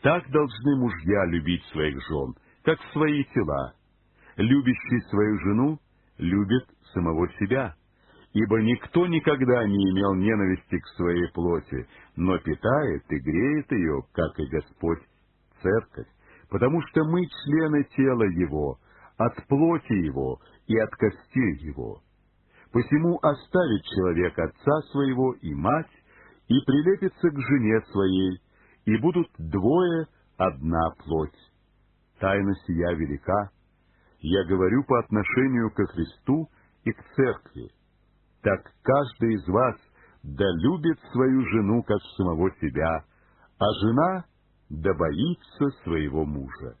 Так должны мужья любить своих жен, как свои тела. Любящий свою жену любит самого себя. Ибо никто никогда не имел ненависти к своей плоти, но питает и греет ее, как и Господь, церковь, потому что мы члены тела Его, от плоти Его и от костей Его. Посему оставит человек отца своего и мать, и прилепится к жене своей, и будут двое одна плоть. Тайна сия велика. Я говорю по отношению ко Христу и к церкви. Так каждый из вас да любит свою жену, как самого себя, а жена да боится своего мужа.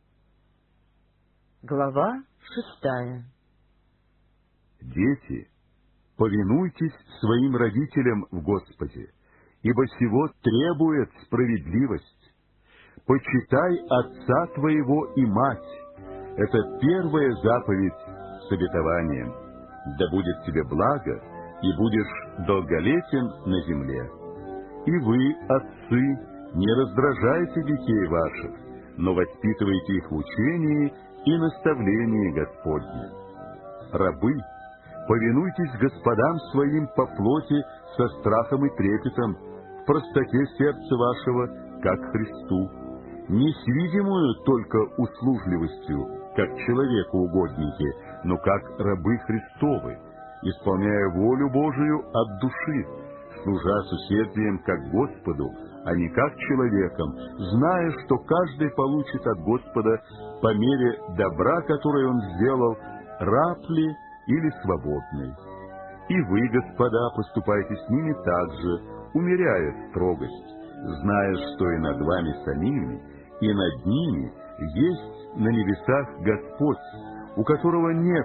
Глава 6. Дети, повинуйтесь своим родителям в Господе, ибо сего требует справедливость. Почитай отца твоего и мать. Это первая заповедь с обетованием. Да будет тебе благо, и будешь долголетен на земле. И вы, отцы, не раздражайте детей ваших, но воспитывайте их в учении и наставлении Господне. Рабы, повинуйтесь господам своим по плоти со страхом и трепетом, в простоте сердца вашего, как Христу, не с видимую только услужливостью, как человеку угодники, но как рабы Христовы, исполняя волю Божию от души, служа с усердием как Господу, а не как человеком, зная, что каждый получит от Господа по мере добра, которое он сделал, раб ли или свободный. И вы, господа, поступайте с ними так же, умеряя строгость, зная, что и над вами самими, и над ними есть на небесах Господь, у которого нет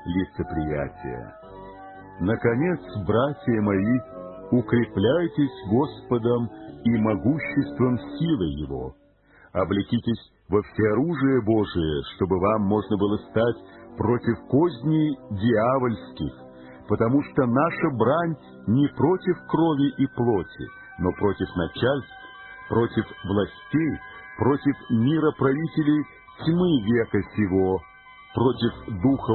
лицеприятия. Наконец, братья мои, укрепляйтесь Господом и могуществом силы Его. Облекитесь во всеоружие Божие, чтобы вам можно было стать против козней дьявольских, потому что наша брань не против крови и плоти, но против начальств, против властей, против мироправителей тьмы века сего, против духов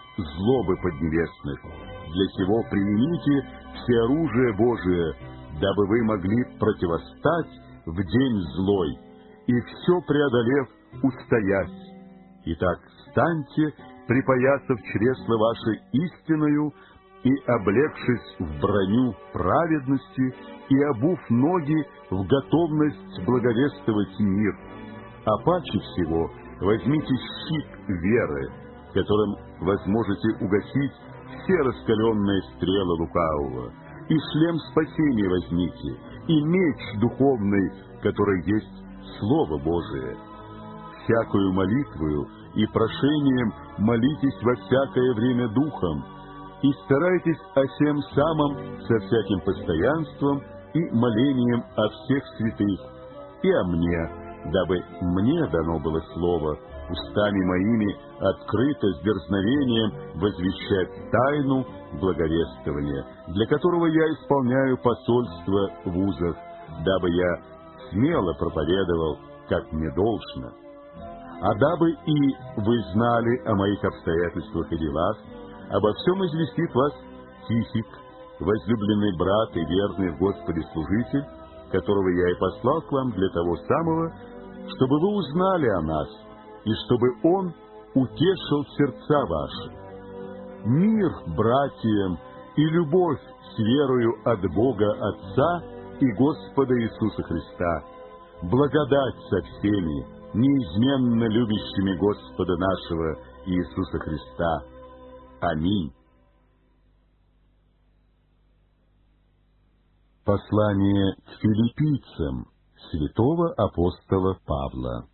злобы поднебесных. Для сего примените всеоружие Божие, дабы вы могли противостать в день злой, и все преодолев устоять. Итак, встаньте, припоясав чресла ваши истиною, и облегшись в броню праведности, и обув ноги в готовность благовествовать мир. А паче всего возьмите щит веры, которым вы сможете угасить все раскаленные стрелы лукавого, и шлем спасения возьмите, и меч духовный, который есть Слово Божие. Всякую молитвою и прошением молитесь во всякое время духом, и старайтесь о сем самом со всяким постоянством и молением о всех святых, и о мне, дабы мне дано было слово, устами моими открыто с дерзновением возвещать тайну благовествования, для которого я исполняю посольство в узах, дабы я смело проповедовал, как мне должно. А дабы и вы знали о моих обстоятельствах и делах, обо всем известит вас Тихик, возлюбленный брат и верный в Господе служитель, которого я и послал к вам для того самого, чтобы вы узнали о нас, и чтобы он утешил сердца ваши. Мир братьям и любовь с верою от Бога Отца и Господа Иисуса Христа, благодать со всеми, неизменно любящими Господа нашего Иисуса Христа. Аминь. Послание к филиппийцам святого апостола Павла.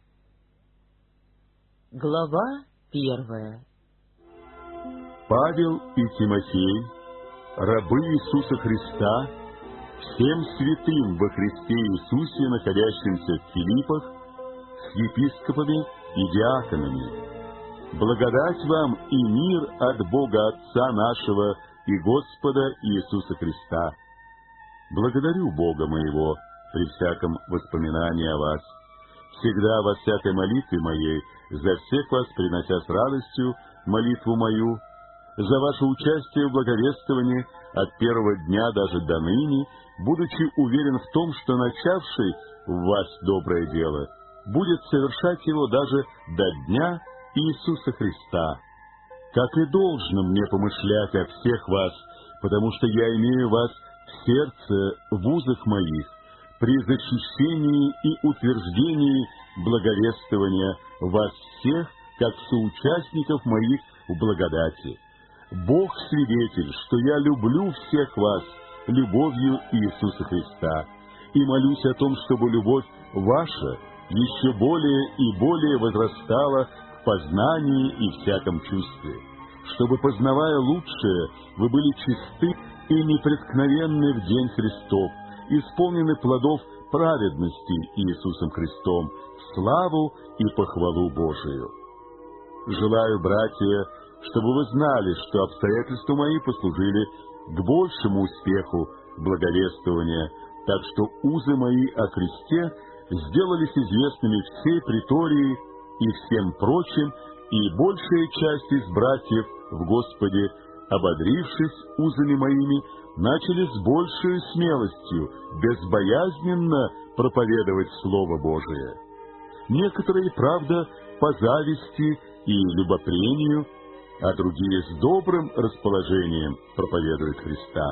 Глава 1. Павел и Тимофей, рабы Иисуса Христа, всем святым во Христе Иисусе, находящимся в Филиппах, с епископами и диаконами. Благодать вам и мир от Бога Отца нашего и Господа Иисуса Христа. Благодарю Бога моего при всяком воспоминании о вас, всегда во всякой молитве моей, за всех вас принося с радостью молитву мою, за ваше участие в благовествовании от первого дня даже до ныне, будучи уверен в том, что начавший в вас доброе дело будет совершать его даже до дня Иисуса Христа. Как и должно мне помышлять о всех вас, потому что я имею вас в сердце, в узах моих, при защищении и утверждении благовествования вас всех, как соучастников моих в благодати. Бог свидетель, что я люблю всех вас любовью Иисуса Христа, и молюсь о том, чтобы любовь ваша еще более и более возрастала в познании и всяком чувстве, чтобы, познавая лучшее, вы были чисты и непреткновенны в день Христов, исполнены плодов праведности Иисусом Христом, в славу и похвалу Божию. Желаю, братья, чтобы вы знали, что обстоятельства мои послужили к большему успеху благовествования, так что узы мои о Христе сделались известными всей притории и всем прочим, и большая часть из братьев в Господе, ободрившись узами моими, начали с большей смелостью, безбоязненно проповедовать Слово Божие. Некоторые, правда, по зависти и любопрению, а другие с добрым расположением проповедуют Христа.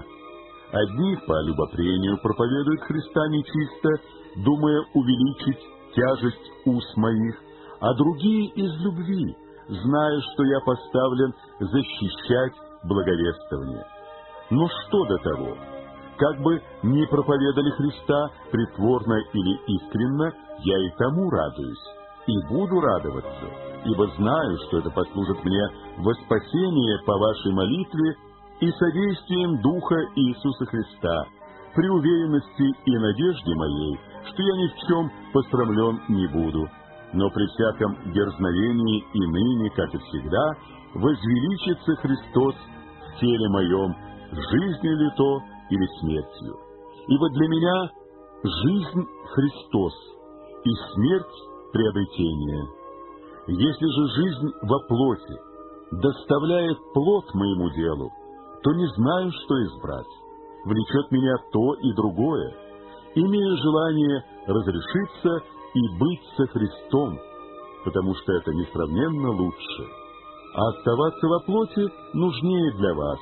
Одни по любопрению проповедуют Христа нечисто, думая увеличить тяжесть уст моих, а другие из любви, зная, что я поставлен защищать благовествование. Но что до того? Как бы ни проповедали Христа притворно или искренно, я и тому радуюсь, и буду радоваться, ибо знаю, что это послужит мне во спасение по вашей молитве и содействием Духа Иисуса Христа, при уверенности и надежде моей, что я ни в чем посрамлен не буду, но при всяком дерзновении и ныне, как и всегда, возвеличится Христос в теле моем, жизнью ли то или смертью. Ибо для меня жизнь Христос и смерть приобретение. Если же жизнь во плоти доставляет плод моему делу, то не знаю, что избрать. Влечет меня то и другое. Имею желание разрешиться и быть со Христом, потому что это несравненно лучше. А оставаться во плоти нужнее для вас.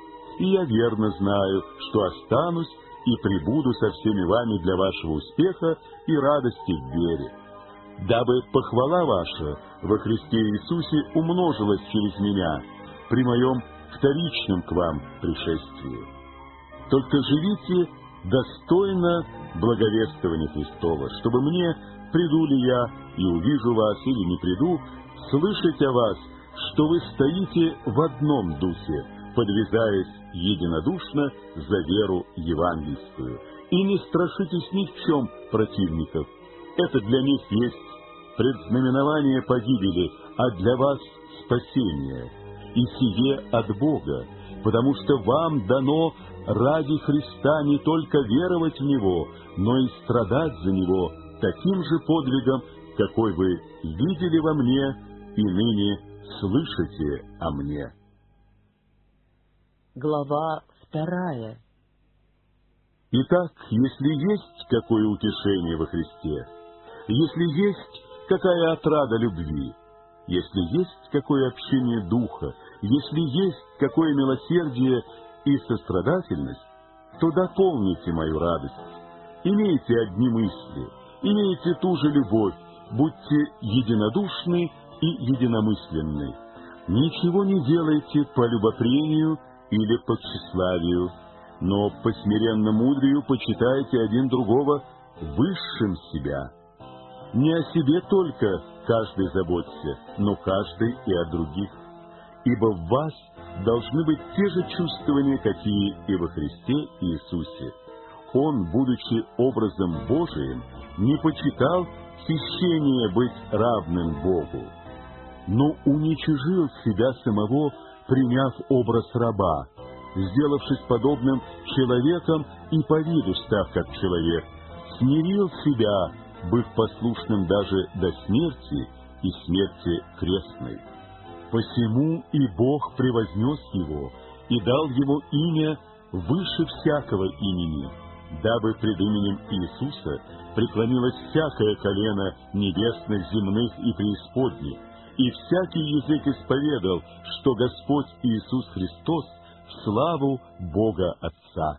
И я верно знаю, что останусь и пребуду со всеми вами для вашего успеха и радости в вере, дабы похвала ваша во Христе Иисусе умножилась через меня при моем вторичном к вам пришествии. Только живите достойно благовествования Христова, чтобы мне, приду ли я и увижу вас или не приду, слышать о вас, что вы стоите в одном духе, подвязаясь единодушно за веру евангельскую, и не страшитесь ни в чем противников. Это для них есть предзнаменование погибели, а для вас спасение, и сие от Бога, потому что вам дано ради Христа не только веровать в Него, но и страдать за Него таким же подвигом, какой вы видели во мне и ныне слышите о мне. Глава 2. Итак, если есть какое утешение во Христе, если есть какая отрада любви, если есть какое общение духа, если есть какое милосердие и сострадательность, то дополните мою радость. Имейте одни мысли, имейте ту же любовь, будьте единодушны и единомысленны. Ничего не делайте по любопрению или по тщеславию, но по смиренно-мудрию почитайте один другого высшим себя. Не о себе только каждый заботься, но каждый и о других. Ибо в вас должны быть те же чувствования, какие и во Христе Иисусе. Он, будучи образом Божиим, не почитал хищение быть равным Богу, но уничижил себя самого, приняв образ раба, сделавшись подобным человеком и по виду став как человек, смирил себя, быв послушным даже до смерти и смерти крестной. Посему и Бог превознес его и дал ему имя выше всякого имени, дабы пред именем Иисуса преклонилось всякое колено небесных, земных и преисподних, и всякий язык исповедал, что Господь Иисус Христос в славу Бога Отца.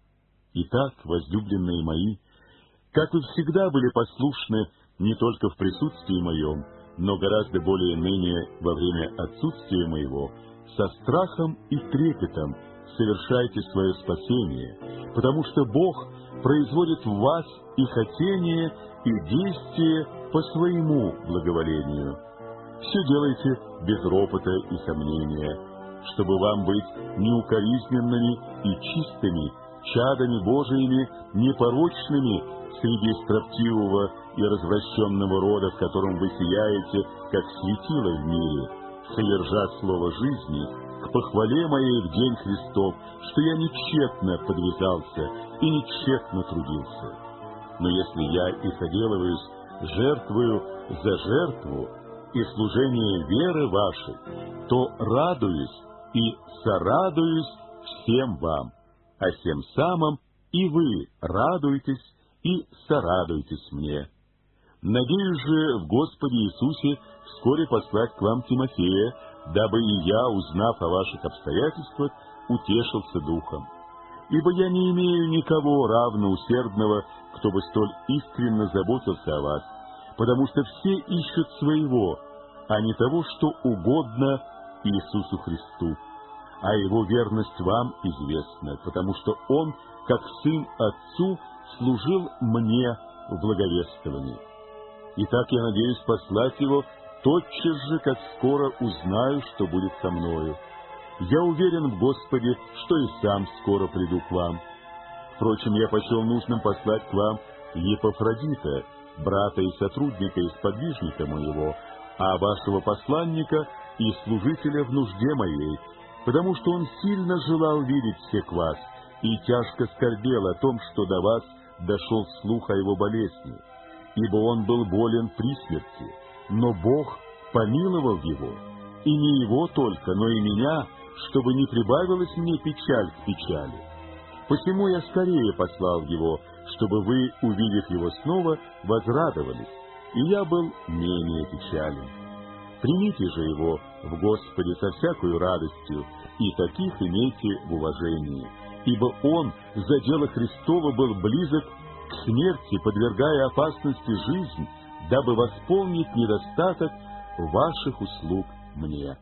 Итак, возлюбленные мои, как вы всегда были послушны не только в присутствии моем, но гораздо более ныне во время отсутствия моего, со страхом и трепетом совершайте свое спасение, потому что Бог производит в вас и хотение, и действие по своему благоволению. Все делайте без ропота и сомнения, чтобы вам быть неукоризненными и чистыми, чадами Божиими, непорочными среди строптивого и развращенного рода, в котором вы сияете, как светило в мире, содержа слово жизни, к похвале моей в день Христов, что я не тщетно подвязался и не тщетно трудился. Но если я и соделываюсь жертвою за жертву и служение веры вашей, то радуюсь и сорадуюсь всем вам, а тем самым и вы радуйтесь и сорадуйтесь мне. Надеюсь же в Господе Иисусе вскоре послать к вам Тимофея, дабы и я, узнав о ваших обстоятельствах, утешился духом. Ибо я не имею никого равно усердного, кто бы столь искренно заботился о вас, потому что все ищут своего, а не того, что угодно Иисусу Христу. А его верность вам известна, потому что он, как сын Отцу, служил мне в благовествовании. Итак, я надеюсь послать его тотчас же, как скоро узнаю, что будет со мною. Я уверен в Господе, что и сам скоро приду к вам. Впрочем, я почел нужным послать к вам Епафродита, брата и сотрудника и сподвижника моего, а вашего посланника и служителя в нужде моей, потому что он сильно желал видеть всех вас и тяжко скорбел о том, что до вас дошел слух о его болезни, ибо он был болен при смерти, но Бог помиловал его, и не его только, но и меня, чтобы не прибавилась мне печаль к печали. Посему я скорее послал его, чтобы вы, увидев его снова, возрадовались, и я был менее печален. Примите же его в Господе со всякою радостью, и таких имейте в уважении, ибо он за дело Христово был близок к смерти, подвергая опасности жизнь, дабы восполнить недостаток ваших услуг мне.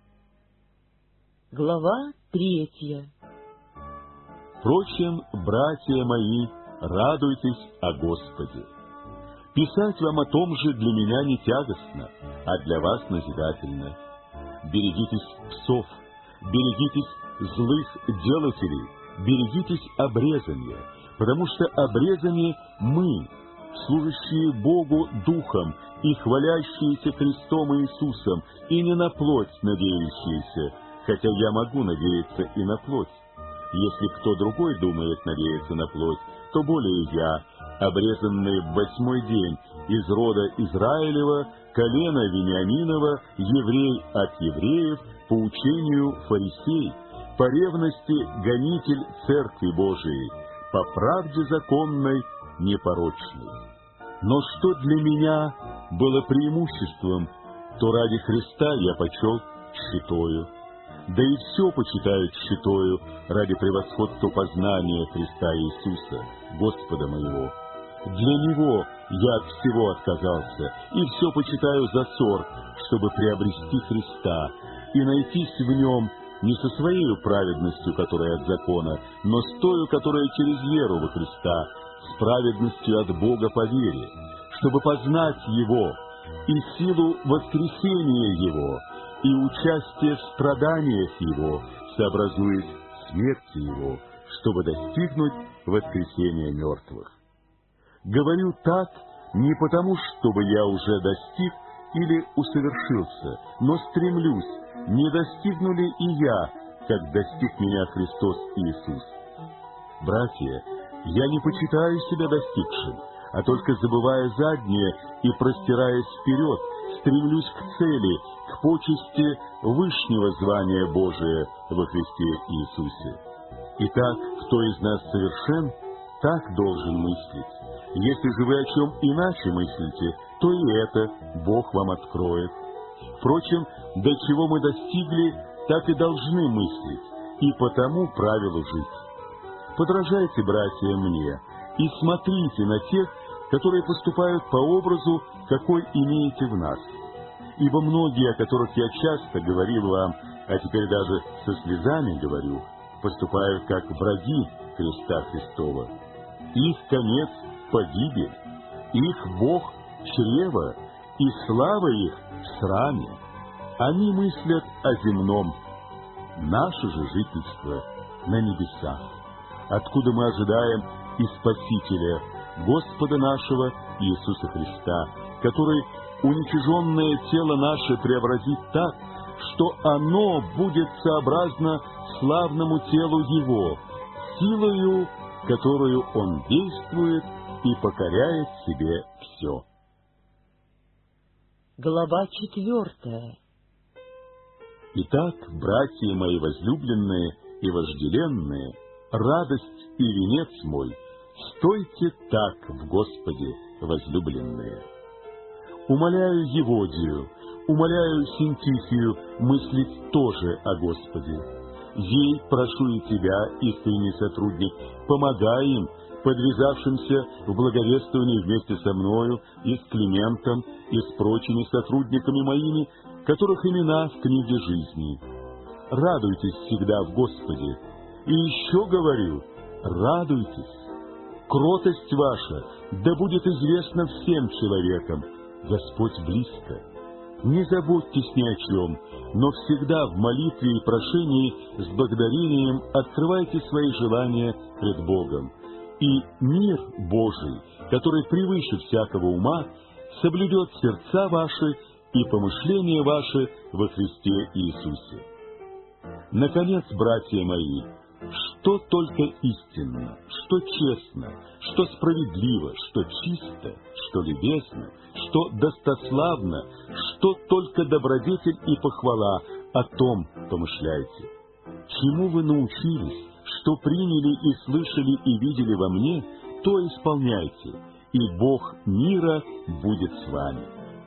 Глава 3. Впрочем, братья мои, радуйтесь о Господе. Писать вам о том же для меня не тягостно, а для вас назидательно. Берегитесь псов, берегитесь злых делателей, берегитесь обрезания, потому что обрезание мы, служащие Богу Духом и хвалящиеся Христом Иисусом, и не на плоть надеющиеся, хотя я могу надеяться и на плоть. Если кто другой думает надеяться на плоть, то более я, обрезанный в 8-й день из рода Израилева, колена Вениаминова, еврей от евреев, по учению фарисей, по ревности гонитель Церкви Божией, по правде законной, непорочной. Но что для меня было преимуществом, то ради Христа я почел тщетою. Да и все почитают тщетою ради превосходства познания Христа Иисуса, Господа моего. Для Него я от всего отказался, и все почитаю за ссор, чтобы приобрести Христа, и найтись в Нем не со своей праведностью, которая от закона, но с тою, которая через веру во Христа, с праведностью от Бога по вере, чтобы познать Его и силу воскресения Его, и участие в страданиях Его, сообразуясь смерти Его, чтобы достигнуть воскресения мертвых. Говорю так не потому, чтобы я уже достиг или усовершился, но стремлюсь, не достигну ли и я, как достиг меня Христос Иисус. Братья, я не почитаю себя достигшим, а только забывая заднее и простираясь вперед, стремлюсь к цели, к почести вышнего звания Божия во Христе Иисусе. Итак, кто из нас совершен, так должен мыслить. Если же вы о чем иначе мыслите, то и это Бог вам откроет. Впрочем, до чего мы достигли, так и должны мыслить, и по тому правилу жить. Подражайте, братья, мне, и смотрите на тех, которые поступают по образу, какой имеете в нас. Ибо многие, о которых я часто говорил вам, а теперь даже со слезами говорю, поступают как враги креста Христова. Их конец — погибель, их Бог — чрево, и слава их в сраме. Они мыслят о земном, наше же жительство на небесах, откуда мы ожидаем и Спасителя, Господа нашего Иисуса Христа, который уничиженное тело наше преобразит так, что оно будет сообразно славному телу Его, силою, которую Он действует и покоряет себе все. Глава 4. Итак, братья мои возлюбленные и вожделенные, радость и венец мой, стойте так в Господе, возлюбленные. Умоляю Еводию, умоляю Синтихию мыслить тоже о Господе. Ей прошу и тебя, искренний сотрудник, помогай им, подвязавшимся в благовествовании вместе со мною и с Климентом, и с прочими сотрудниками моими, которых имена в книге жизни. Радуйтесь всегда в Господе. И еще говорю, радуйтесь. Кротость ваша да будет известна всем человекам. Господь близко. Не заботьтесь ни о чем, но всегда в молитве и прошении с благодарением открывайте свои желания пред Богом. И мир Божий, который превыше всякого ума, соблюдет сердца ваши и помышления ваши во Христе Иисусе. Наконец, братья мои, что только истинно, что честно, что справедливо, что чисто, что любезно, что достославно, что только добродетель и похвала, о том помышляйте. Чему вы научились, что приняли и слышали и видели во мне, то исполняйте, и Бог мира будет с вами.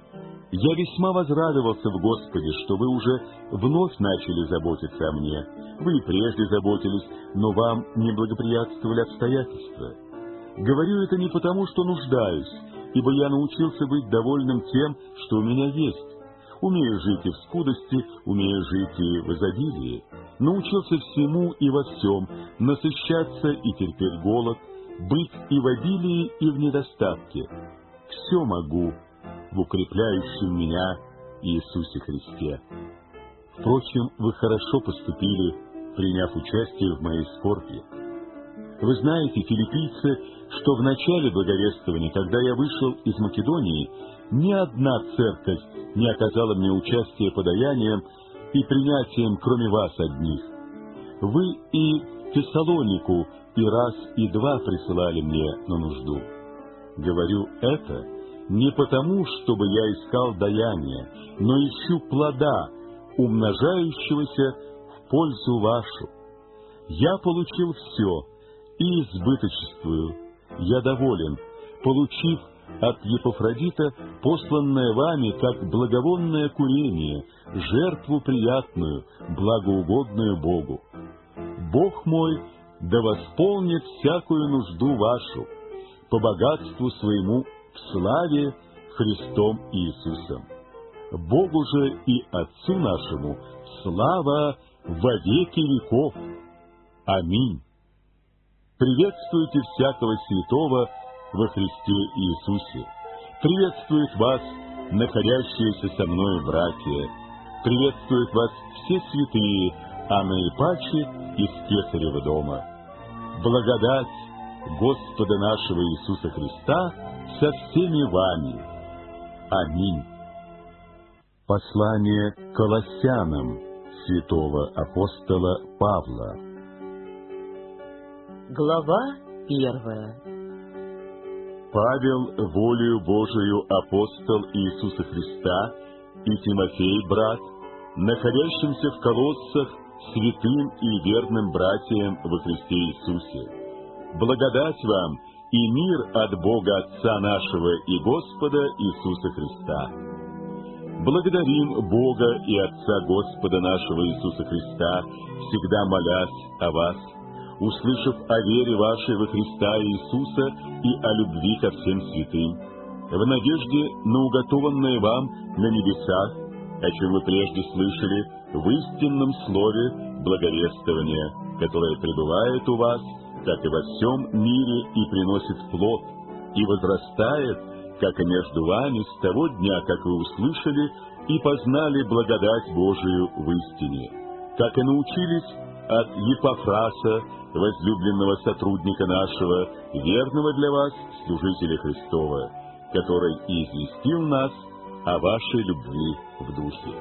Я весьма возрадовался в Господе, что вы уже вновь начали заботиться о мне. Вы и прежде заботились, но вам не благоприятствовали обстоятельства. Говорю это не потому, что нуждаюсь, ибо я научился быть довольным тем, что у меня есть. Умею жить и в скудости, умею жить и в изобилии. Научился всему и во всем, насыщаться и терпеть голод, быть и в обилии, и в недостатке. Все могу в укрепляющем меня Иисусе Христе. Впрочем, вы хорошо поступили, приняв участие в моей скорби. Вы знаете, филиппийцы, что в начале благовествования, когда я вышел из Македонии, ни одна церковь не оказала мне участия подаянием и принятием, кроме вас одних. Вы и Фессалонику и раз, и два присылали мне на нужду. Говорю это не потому, чтобы я искал даяния, но ищу плода, умножающегося в пользу вашу. Я получил все и избыточествую. Я доволен, получив от Епафродита посланное вами как благовонное курение, жертву приятную, благоугодную Богу. Бог мой да восполнит всякую нужду вашу по богатству своему в славе Христом Иисусом. Богу же и Отцу нашему слава во веки веков. Аминь. Приветствуйте всякого святого во Христе Иисусе. Приветствуют вас находящиеся со мной братья. Приветствуют вас все святые, а наипаче из Кесарева дома. Благодать Господа нашего Иисуса Христа со всеми вами. Аминь. Послание Колоссянам святого апостола Павла. Глава 1. Павел, волею Божию апостол Иисуса Христа, и Тимофей, брат, находящимся в Колоссах, святым и верным братьям во Христе Иисусе. Благодать вам и мир от Бога Отца нашего и Господа Иисуса Христа. Благодарим Бога и Отца Господа нашего Иисуса Христа, всегда молясь о вас, услышав о вере вашей во Христа Иисуса и о любви ко всем святым, в надежде на уготованное вам на небесах, о чем вы прежде слышали, в истинном слове благовествования, которое пребывает у вас, как и во всем мире, и приносит плод, и возрастает, как и между вами с того дня, как вы услышали и познали благодать Божию в истине, как и научились от Епафраса, возлюбленного сотрудника нашего, верного для вас служителя Христова, который и известил нас о вашей любви в духе.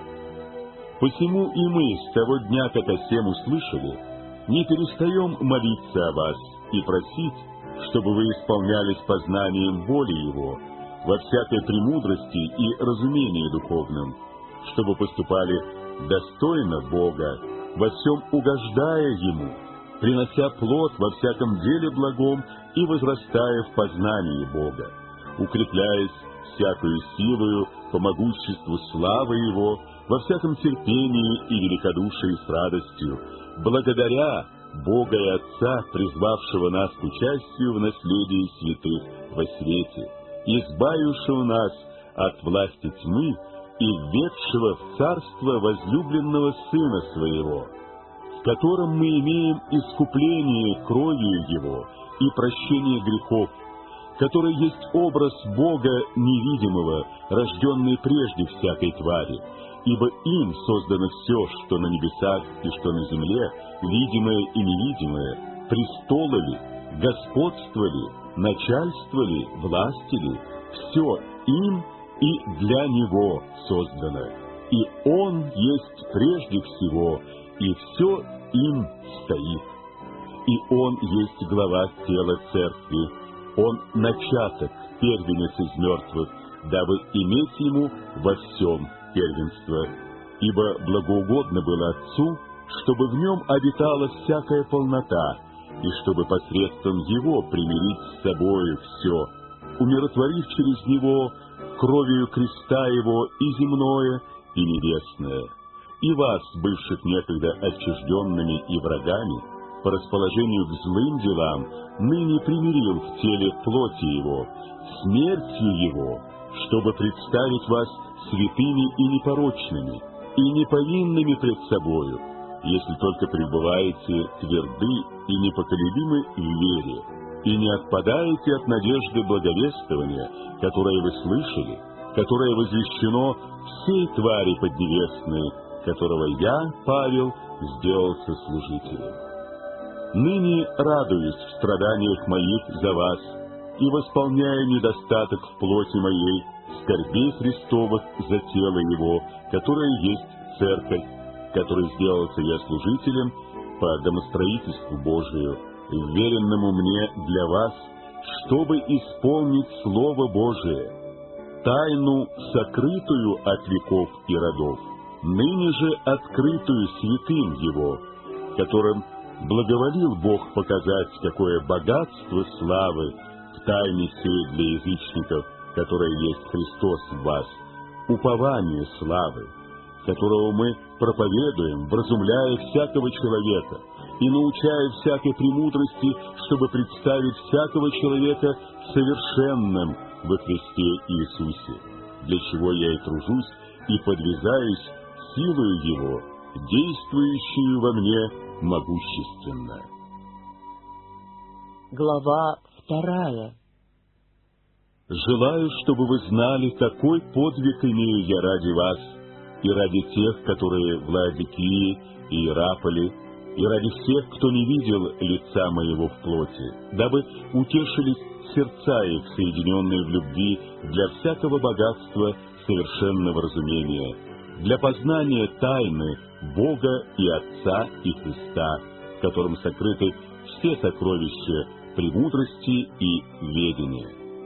Посему и мы с того дня, как о сем услышали, не перестаем молиться о вас и просить, чтобы вы исполнялись познанием воли Его, во всякой премудрости и разумении духовном, чтобы поступали достойно Бога, во всем угождая Ему, принося плод во всяком деле благом и возрастая в познании Бога, укрепляясь всякою силою по могуществу славы Его, во всяком терпении и великодушии с радостью, благодаря Бога и Отца, призвавшего нас к участию в наследии святых во свете, избавившего нас от власти тьмы и введшего в царство возлюбленного Сына Своего, в котором мы имеем искупление кровью Его и прощение грехов, который есть образ Бога невидимого, рожденный прежде всякой твари, ибо им создано все, что на небесах и что на земле, видимое и невидимое, престолы ли, господство ли, начальство ли, власти ли, все им и для Него создано, и Он есть прежде всего, и все им стоит. И Он есть глава тела церкви, Он начаток, первенец из мертвых, дабы иметь Ему во всем первенство. Ибо благоугодно было Отцу, чтобы в Нем обитала всякая полнота, и чтобы посредством Его примирить с собою все, умиротворив через Него кровью креста Его и земное, и небесное, и вас, бывших некогда отчужденными и врагами, по расположению к злым делам, ныне примирил в теле плоти Его, смертью Его, чтобы представить вас святыми и непорочными, и неповинными пред собою, если только пребываете тверды и непоколебимы в вере, и не отпадаете от надежды благовествования, которое вы слышали, которое возвещено всей твари поднебесной, которого я, Павел, сделался служителем. Ныне радуюсь в страданиях моих за вас и восполняя недостаток в плоти моей, скорбей Христовых за тело Его, которое есть церковь, которой сделался я служителем по домостроительству Божию, вверенному мне для вас, чтобы исполнить Слово Божие, тайну, сокрытую от веков и родов, ныне же открытую святым Его, которым благоволил Бог показать, какое богатство славы в тайне сей для язычников, которое есть Христос в вас, упование славы, которого мы проповедуем, вразумляя всякого человека и научая всякой премудрости, чтобы представить всякого человека совершенным во Христе Иисусе, для чего я и тружусь и подвязаюсь силою Его, действующую во мне могущественно. Глава 2. Желаю, чтобы вы знали, какой подвиг имею я ради вас, и ради тех, которые в Лаодикии и Иераполе, и ради всех, кто не видел лица моего в плоти, дабы утешились сердца их, соединенные в любви, для всякого богатства совершенного разумения, для познания тайны Бога и Отца и Христа, в котором сокрыты все сокровища премудрости и ведения.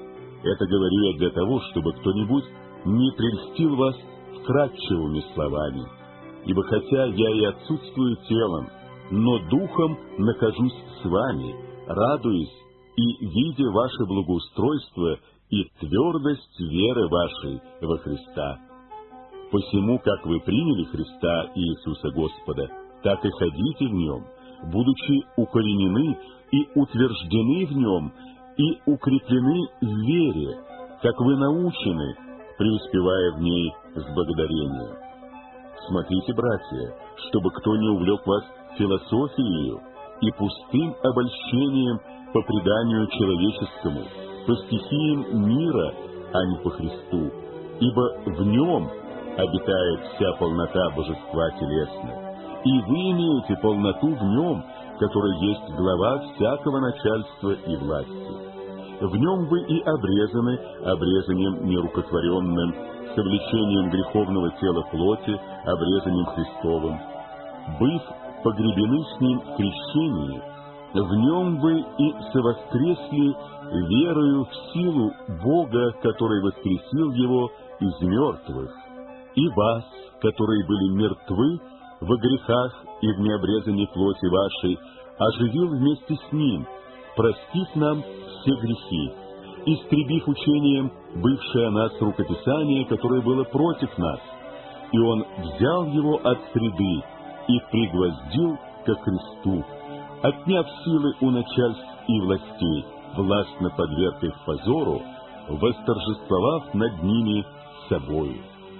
Это говорю я для того, чтобы кто-нибудь не прельстил вас вкратчивыми словами. Ибо хотя я и отсутствую телом, но духом нахожусь с вами, радуясь и видя ваше благоустройство и твердость веры вашей во Христа. Посему, как вы приняли Христа Иисуса Господа, так и ходите в Нем, будучи укоренены и утверждены в Нем, и укреплены в вере, как вы научены, преуспевая в ней с благодарением. Смотрите, братья, чтобы кто не увлек вас философией и пустым обольщением по преданию человеческому, по стихиям мира, а не по Христу, ибо в Нем обитает вся полнота божества телесного, и вы имеете полноту в Нем, который есть глава всякого начальства и власти. В Нем вы и обрезаны обрезанием нерукотворенным, совлечением греховного тела плоти, обрезанием Христовым. Быв погребены с Ним в крещении, в Нем вы и совоскресли верою в силу Бога, который воскресил Его из мертвых, и вас, которые были мертвы во грехах и в необрезании плоти вашей, оживил вместе с Ним, простив нам все грехи, истребив учением бывшее о нас рукописание, которое было против нас, и Он взял его от среды и пригвоздил ко Христу, отняв силы у начальств и властей, властно подверг их позору, восторжествовав над ними собою.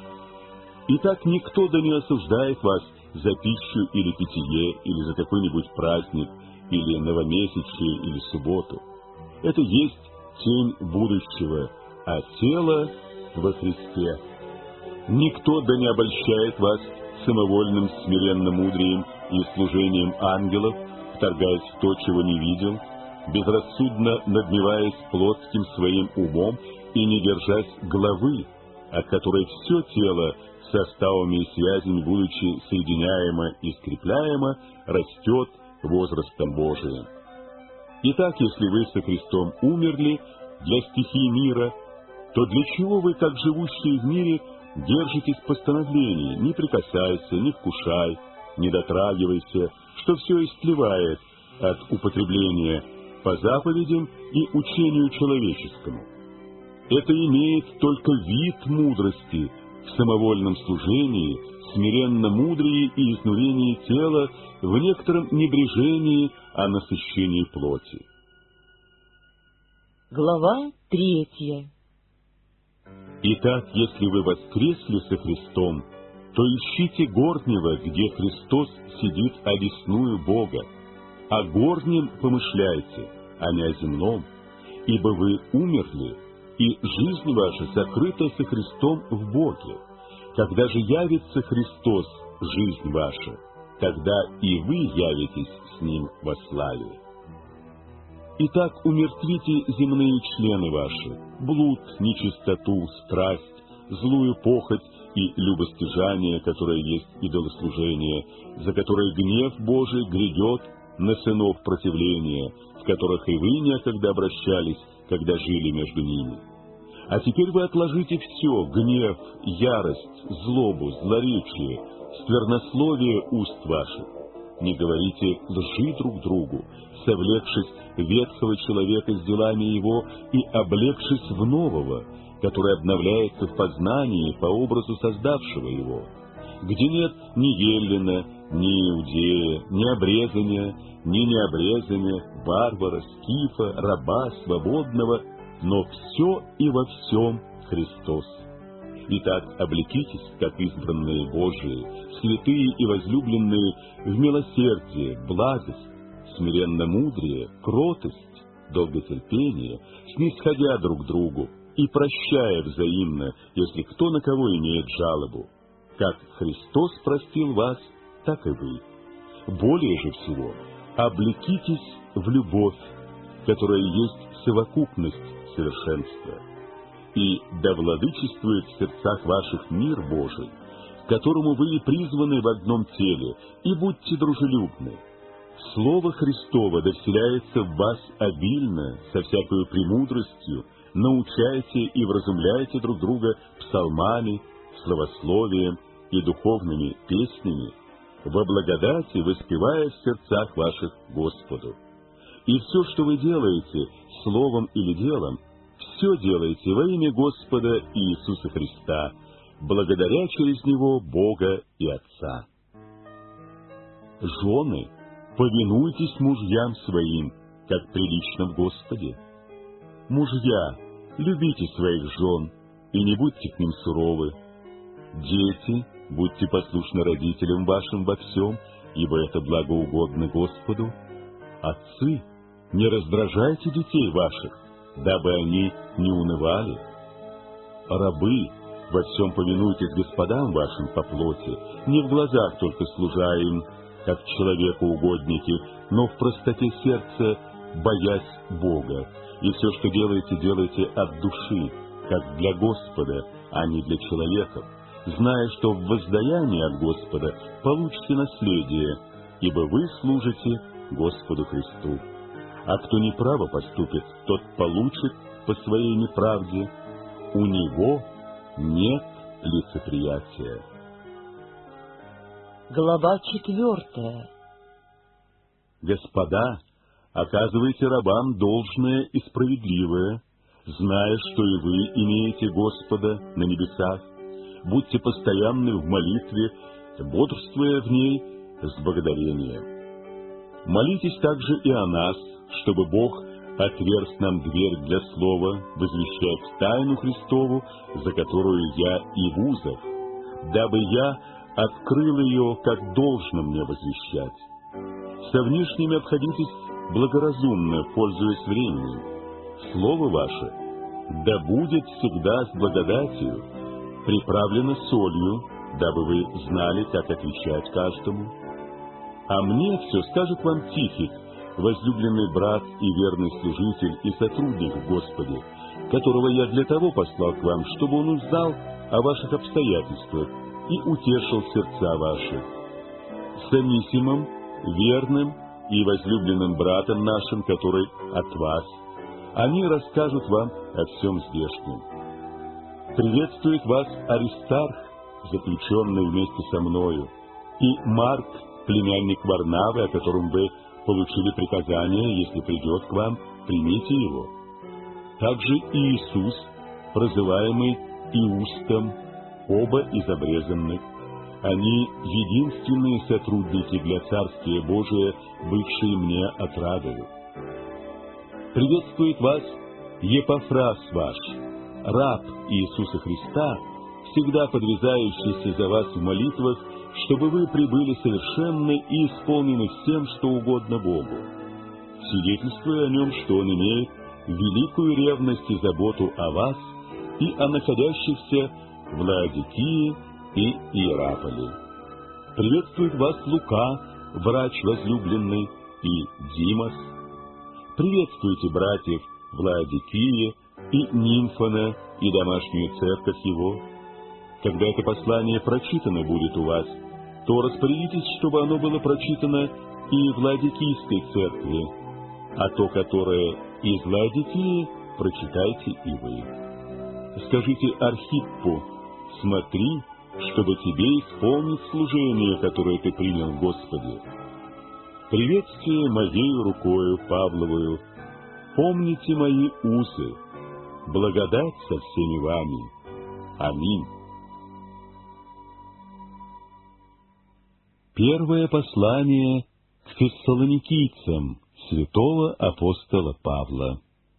Итак, никто да не осуждает вас за пищу или питье, или за какой-нибудь праздник, или новомесячие, или субботу. Это есть тень будущего, а тело во Христе. Никто да не обольщает вас самовольным смиренным мудрием и служением ангелов, вторгаясь в то, чего не видел, безрассудно надмеваясь плотским своим умом и не держась главы, от которой все тело, составами и связями, будучи соединяемо и скрепляемо, растет возрастом Божиим. Итак, если вы со Христом умерли для стихий мира, то для чего вы, как живущие в мире, держитесь постановлений: не прикасайся, не вкушай, не дотрагивайся, что все истлевает от употребления по заповедям и учению человеческому? Это имеет только вид мудрости в самовольном служении, смиренно мудрии и изнурении тела, в некотором небрежении о насыщении плоти. Глава 3. Итак, если вы воскресли со Христом, то ищите горнего, где Христос сидит одесную Бога, о горнем помышляйте, а не о земном, ибо вы умерли, и жизнь ваша сокрыта со Христом в Боге. Когда же явится Христос, жизнь ваша, тогда и вы явитесь с Ним во славе. Итак, умертвите земные члены ваши: блуд, нечистоту, страсть, злую похоть и любостяжание, которое есть идолослужение, за которое гнев Божий грядет на сынов противления, в которых и вы некогда обращались, когда жили между ними. А теперь вы отложите все: гнев, ярость, злобу, злоречие, сквернословие уст ваших. Не говорите лжи друг другу, совлекшись ветхого человека с делами его и облегшись в нового, который обновляется в познании по образу создавшего его, где нет ни Еллина, ни Иудея, ни обрезания, ни необрезания, варвара, скифа, раба, свободного, но все и во всем Христос. Итак, облекитесь, как избранные Божии, святые и возлюбленные, в милосердие, благость, смиренно-мудрие, кротость, долготерпение, снисходя друг другу и прощая взаимно, если кто на кого имеет жалобу. Как Христос простил вас, так и вы. Более же всего, облекитесь в любовь, которая есть совокупность совершенства. И да владычествует в сердцах ваших мир Божий, к которому вы и призваны в одном теле, и будьте дружелюбны. Слово Христово да вселяется в вас обильно, со всякою премудростью, научайте и вразумляйте друг друга псалмами, славословием и духовными песнями, во благодати воспевая в сердцах ваших Господу. И все, что вы делаете, словом или делом, все делайте во имя Господа Иисуса Христа, благодаря через Него Бога и Отца. Жены, повинуйтесь мужьям своим, как прилично в Господе. Мужья, любите своих жен и не будьте к ним суровы. Дети, будьте послушны родителям вашим во всем, ибо это благоугодно Господу. Отцы, не раздражайте детей ваших, дабы они не унывали. Рабы, во всем повинуйтесь господам вашим по плоти, не в глазах только служа им, как человеку угодники, но в простоте сердца, боясь Бога. И все, что делаете, делайте от души, как для Господа, а не для человеков, зная, что в воздаянии от Господа получите наследие, ибо вы служите Господу Христу. А кто неправо поступит, тот получит по своей неправде. У него нет лицеприятия. Глава 4. Господа, оказывайте рабам должное и справедливое, зная, что и вы имеете Господа на небесах. Будьте постоянны в молитве, бодрствуя в ней с благодарением. Молитесь также и о нас, чтобы Бог отверз нам дверь для слова возвещать тайну Христову, за которую я и в узах, дабы я открыл ее, как должно мне возвещать. Со внешними обходитесь благоразумно, пользуясь временем. Слово ваше да будет всегда с благодатью, приправлено солью, дабы вы знали, как отвечать каждому. А мне все скажет вам Тихик, возлюбленный брат и верный служитель и сотрудник в Господе, которого я для того послал к вам, чтобы он узнал о ваших обстоятельствах и утешил сердца ваши. С Анисимом, верным и возлюбленным братом нашим, который от вас, они расскажут вам о всем здешнем. Приветствует вас Аристарх, заключенный вместе со мною, и Марк, племянник Варнавы, о котором вы получили приказание, если придет к вам, примите его. Также и Иисус, прозываемый Иустом, оба из обрезанных. Они единственные сотрудники для Царствия Божия, бывшие мне отрадою. Приветствует вас Епафрас ваш, раб Иисуса Христа, всегда подвязающийся за вас в молитвах, чтобы вы прибыли совершенны и исполнены всем, что угодно Богу. Свидетельствуя о нем, что он имеет великую ревность и заботу о вас и о находящихся в Лаодикии и Иераполе. Приветствует вас Лука, врач возлюбленный, и Димас. Приветствуйте братьев в Лаодикии и Нимфона и домашнюю церковь его. Когда это послание прочитано будет у вас, то распорядитесь, чтобы оно было прочитано и в Лаодикийской церкви, а то, которое из Лаодикии, прочитайте и вы. Скажите Архиппу: смотри, чтобы тебе исполнить служение, которое ты принял в Господе. Приветствие моею рукою Павловую, помните мои узы, благодать со всеми вами. Аминь. Первое послание к фессалоникийцам святого апостола Павла.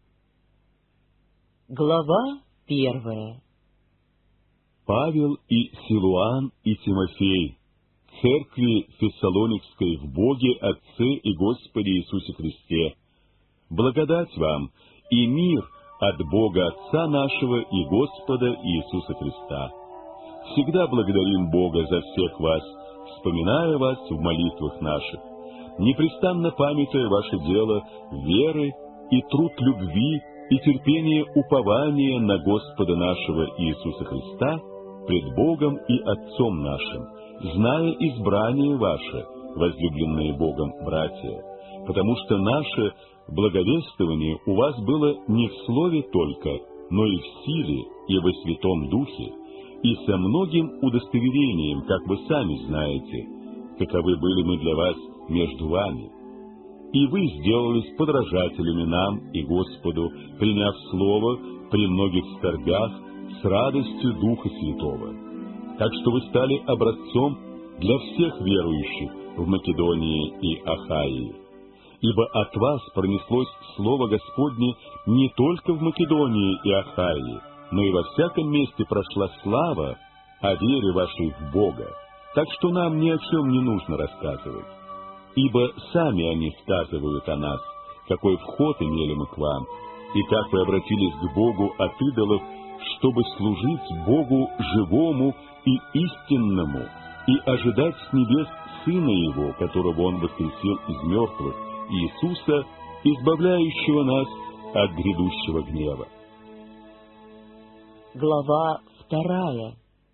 Глава 1. Павел и Силуан и Тимофей, церкви Фессалоникской в Боге Отце и Господе Иисусе Христе, благодать вам и мир от Бога Отца нашего и Господа Иисуса Христа. Всегда благодарим Бога за всех вас, вспоминая вас в молитвах наших, непрестанно памятуя ваше дело веры и труд любви и терпение упования на Господа нашего Иисуса Христа пред Богом и Отцом нашим, зная избрание ваше, возлюбленные Богом братья, потому что наше благовествование у вас было не в слове только, но и в силе, и во Святом Духе, и со многим удостоверением, как вы сами знаете, каковы были мы для вас между вами. И вы сделались подражателями нам и Господу, приняв слово при многих скорбях с радостью Духа Святого. Так что вы стали образцом для всех верующих в Македонии и Ахаии. Ибо от вас пронеслось слово Господне не только в Македонии и Ахаии, но и во всяком месте прошла слава о вере вашей в Бога, так что нам ни о чем не нужно рассказывать. Ибо сами они сказывают о нас, какой вход имели мы к вам, и как вы обратились к Богу от идолов, чтобы служить Богу живому и истинному, и ожидать с небес Сына Его, которого Он воскресил из мертвых, Иисуса, избавляющего нас от грядущего гнева. Глава 2.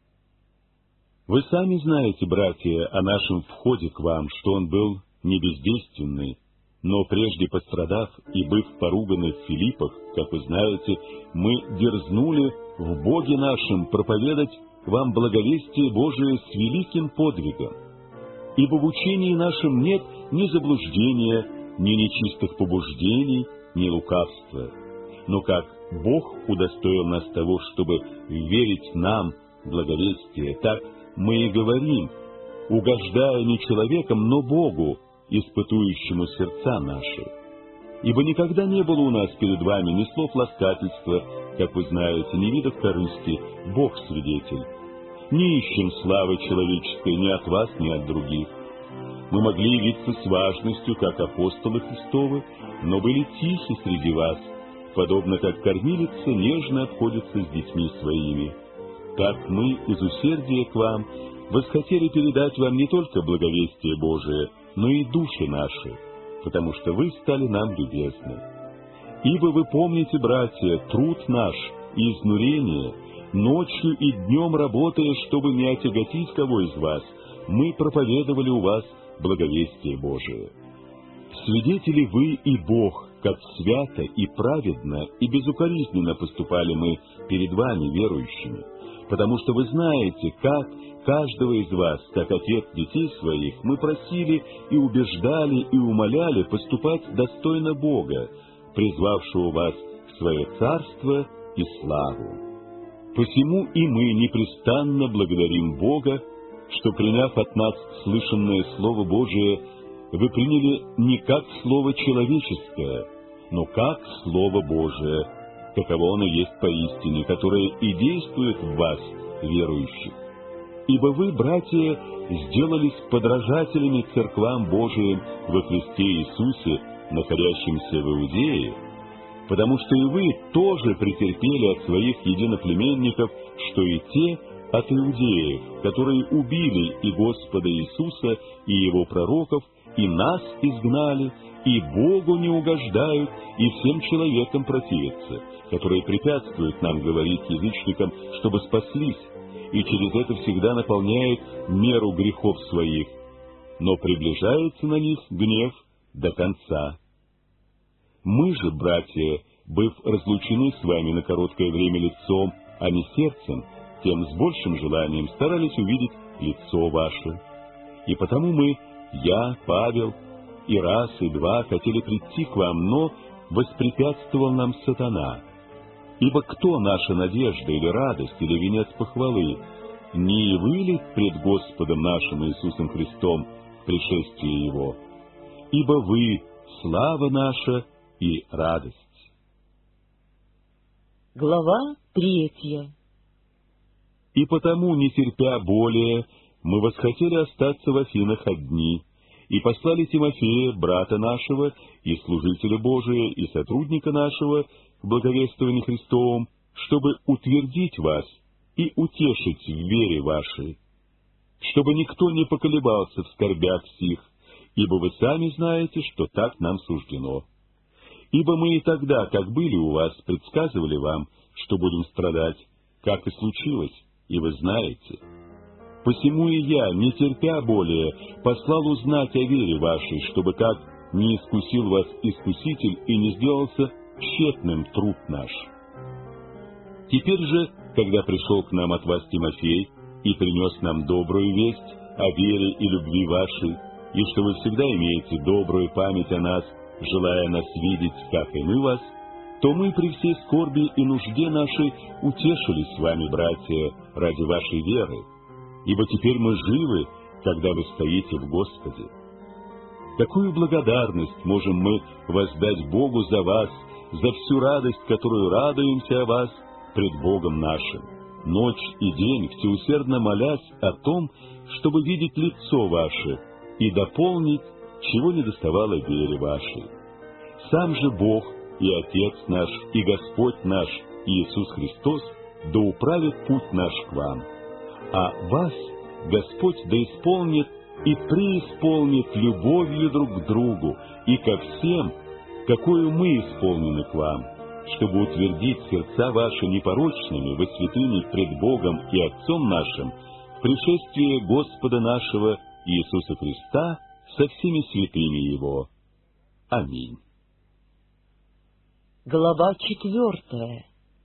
Вы сами знаете, братья, о нашем входе к вам, что он был не бездейственный, но прежде пострадав и быв поруганы в Филиппах, как вы знаете, мы дерзнули в Боге нашем проповедать вам благовестие Божие с великим подвигом. Ибо в учении нашем нет ни заблуждения, ни нечистых побуждений, ни лукавства. Но как Бог удостоил нас того, чтобы верить нам благовестие, так мы и говорим, угождая не человеком, но Богу, испытующему сердца наши. Ибо никогда не было у нас перед вами ни слов ласкательства, как вы знаете, ни видов корысти, Бог свидетель. Не ищем славы человеческой ни от вас, ни от других. Мы могли явиться с важностью, как апостолы Христовы, но были тихи среди вас, подобно как кормилица нежно обходится с детьми своими. Так мы из усердия к вам восхотели передать вам не только благовестие Божие, но и души наши, потому что вы стали нам любезны. Ибо вы помните, братья, труд наш и изнурение, ночью и днем работая, чтобы не отяготить кого из вас, мы проповедовали у вас благовестие Божие. Свидетели вы и Бог, как свято и праведно и безукоризненно поступали мы перед вами, верующими, потому что вы знаете, как каждого из вас, как отец детей своих, мы просили и убеждали и умоляли поступать достойно Бога, призвавшего вас в свое царство и славу. Посему и мы непрестанно благодарим Бога, что, приняв от нас слышанное Слово Божие, вы приняли не как Слово человеческое, но как Слово Божие, каково оно есть поистине, которое и действует в вас, верующих. Ибо вы, братья, сделались подражателями церквам Божиим во Христе Иисусе, находящимся в Иудее, потому что и вы тоже претерпели от своих единоплеменников, что и те от иудеев, которые убили и Господа Иисуса, и Его пророков, и нас изгнали, и Богу не угождают, и всем человекам противятся, которые препятствуют нам говорить язычникам, чтобы спаслись, и через это всегда наполняет меру грехов своих, но приближается на них гнев до конца. Мы же, братья, быв разлучены с вами на короткое время лицом, а не сердцем, тем с большим желанием старались увидеть лицо ваше. И потому мы, я, Павел, и раз, и два хотели прийти к вам, но воспрепятствовал нам сатана. Ибо кто наша надежда, или радость, или венец похвалы? Не вы ли пред Господом нашим Иисусом Христом пришествие Его? Ибо вы — слава наша и радость. Глава 3. И потому, не терпя более, мы восхотели остаться в Афинах одни, и послали Тимофея, брата нашего, и служителя Божия, и сотрудника нашего в благовествовании Христовом, чтобы утвердить вас и утешить в вере вашей, чтобы никто не поколебался в скорбях сих, ибо вы сами знаете, что так нам суждено. Ибо мы и тогда, как были у вас, предсказывали вам, что будем страдать, как и случилось, и вы знаете. Посему и я, не терпя более, послал узнать о вере вашей, чтобы как не искусил вас искуситель и не сделался тщетным труд наш. Теперь же, когда пришел к нам от вас Тимофей и принес нам добрую весть о вере и любви вашей, и что вы всегда имеете добрую память о нас, желая нас видеть, как и мы вас, то мы при всей скорби и нужде нашей утешились с вами, братья, ради вашей веры, ибо теперь мы живы, когда вы стоите в Господе. Какую благодарность можем мы воздать Богу за вас, за всю радость, которую радуемся о вас пред Богом нашим, ночь и день всеусердно молясь о том, чтобы видеть лицо ваше и дополнить, чего недоставало вере вашей. Сам же Бог и Отец наш, и Господь наш, Иисус Христос, да управит путь наш к вам. А вас Господь да исполнит и преисполнит любовью друг к другу и ко всем, какую мы исполнены к вам, чтобы утвердить сердца ваши непорочными во святыни пред Богом и Отцом нашим в пришествии Господа нашего Иисуса Христа со всеми святыми Его. Аминь. Глава 4.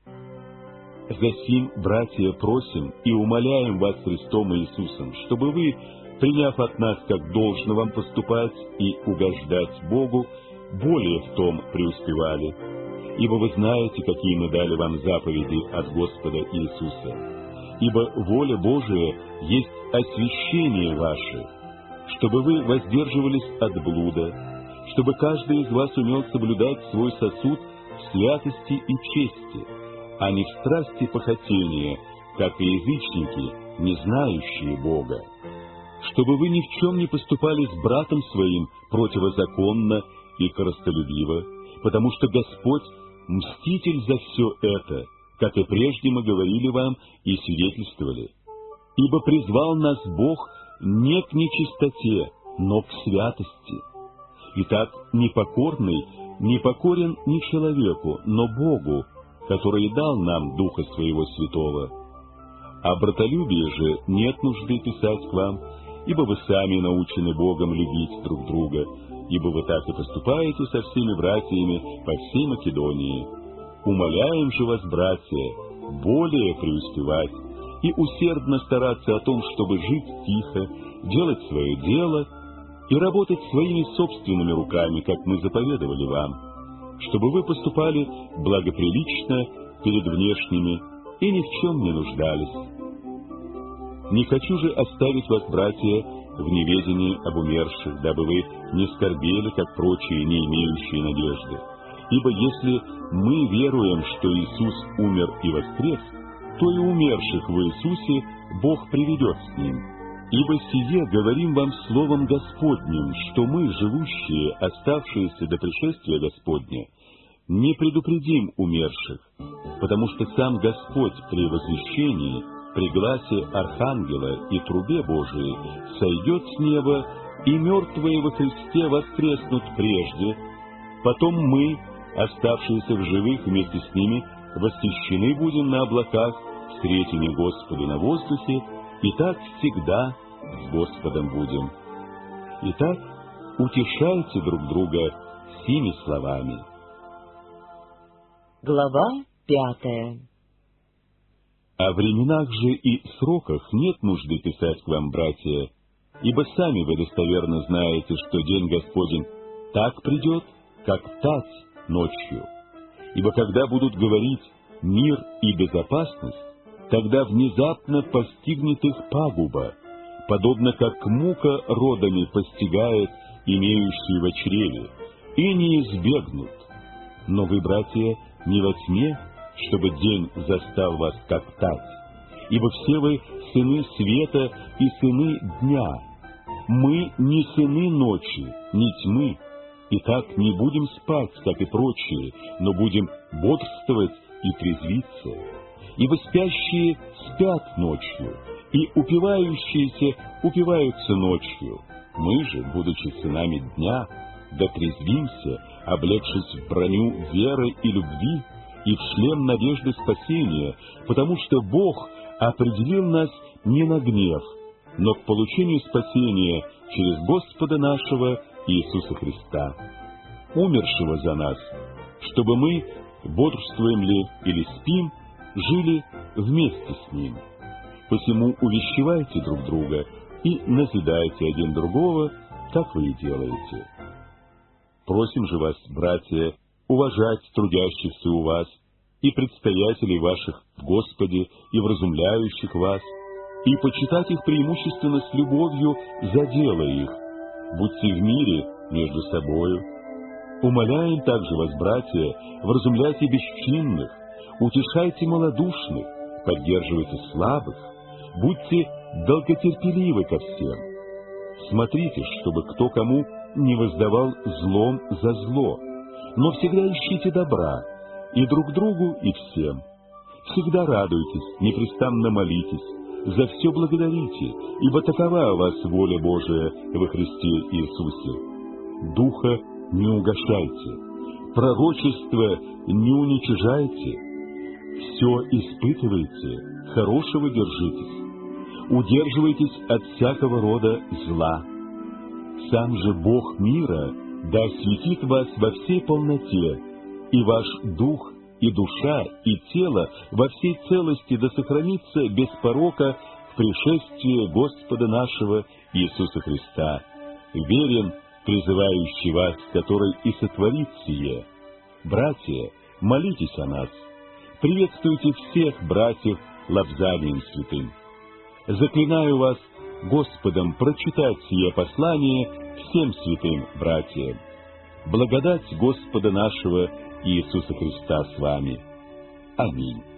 Засим, братья, просим и умоляем вас Христом Иисусом, чтобы вы, приняв от нас, как должно вам поступать и угождать Богу, более в том преуспевали. Ибо вы знаете, какие мы дали вам заповеди от Господа Иисуса. Ибо воля Божия есть освящение ваше, чтобы вы воздерживались от блуда, чтобы каждый из вас умел соблюдать свой сосуд в святости и чести, а не в страсти похотения, как и язычники, не знающие Бога. Чтобы вы ни в чем не поступали с братом своим противозаконно и корыстолюбиво, потому что Господь — мститель за все это, как и прежде мы говорили вам и свидетельствовали. Ибо призвал нас Бог не к нечистоте, но к святости. Итак, непокорный не покорен не человеку, но Богу, который дал нам Духа Своего Святого. О братолюбии же нет нужды писать к вам, ибо вы сами научены Богом любить друг друга, ибо вы так и поступаете со всеми братьями по всей Македонии. Умоляем же вас, братья, более преуспевать и усердно стараться о том, чтобы жить тихо, делать свое дело и работать своими собственными руками, как мы заповедовали вам, чтобы вы поступали благоприлично перед внешними и ни в чем не нуждались. Не хочу же оставить вас, братья, в неведении об умерших, дабы вы не скорбели, как прочие, не имеющие надежды. Ибо если мы веруем, что Иисус умер и воскрес, то и умерших в Иисусе Бог приведет с Ним. Ибо сие говорим вам словом Господним, что мы, живущие, оставшиеся до пришествия Господня, не предупредим умерших, потому что сам Господь при возвещении, при гласе Архангела и трубе Божией сойдет с неба, и мертвые во Христе воскреснут прежде, потом мы, оставшиеся в живых вместе с ними, восхищены будем на облаках, встретим Господу на воздухе, и так всегда с Господом будем. Итак, утешайте друг друга сими словами. Глава 5. О временах же и сроках нет нужды писать к вам, братья, ибо сами вы достоверно знаете, что день Господень так придет, как тать ночью. Ибо когда будут говорить «мир и безопасность», тогда внезапно постигнет их пагуба, подобно как мука родами постигает имеющие во чреве, и не избегнут. Но вы, братья, не во тьме, чтобы день застал вас как тать, ибо все вы сыны света и сыны дня. Мы не сыны ночи, не тьмы, и так не будем спать, как и прочие, но будем бодрствовать и трезвиться. Ибо спящие спят ночью, и упивающиеся упиваются ночью. Мы же, будучи сынами дня, дотрезвимся, облегшись в броню веры и любви, и в шлем надежды спасения, потому что Бог определил нас не на гнев, но к получению спасения через Господа нашего Иисуса Христа, умершего за нас, чтобы мы, бодрствуем ли или спим, жили вместе с Ним. Посему увещевайте друг друга и назидайте один другого, как вы и делаете. Просим же вас, братья, уважать трудящихся у вас и предстоятелей ваших в Господе и вразумляющих вас, и почитать их преимущественно с любовью за дело их. Будьте в мире между собою. Умоляем также вас, братья, вразумляйте бесчинных, утешайте малодушных, поддерживайте слабых, будьте долготерпеливы ко всем. Смотрите, чтобы кто кому не воздавал злом за зло, но всегда ищите добра и друг другу, и всем. Всегда радуйтесь, непрестанно молитесь, за все благодарите, ибо такова у вас воля Божия во Христе Иисусе. Духа не угашайте, пророчество не уничижайте, все испытывайте, хорошего держитесь, удерживайтесь от всякого рода зла. Сам же Бог мира да осветит вас во всей полноте, и ваш дух, и душа, и тело во всей целости да сохранится без порока в пришествии Господа нашего Иисуса Христа, верен призывающий вас, который и сотворит сие. Братья, молитесь о нас. Приветствуйте всех братьев лобзанием святым. Заклинаю вас Господом прочитать сие послание всем святым братьям. Благодать Господа нашего Иисуса Христа с вами. Аминь.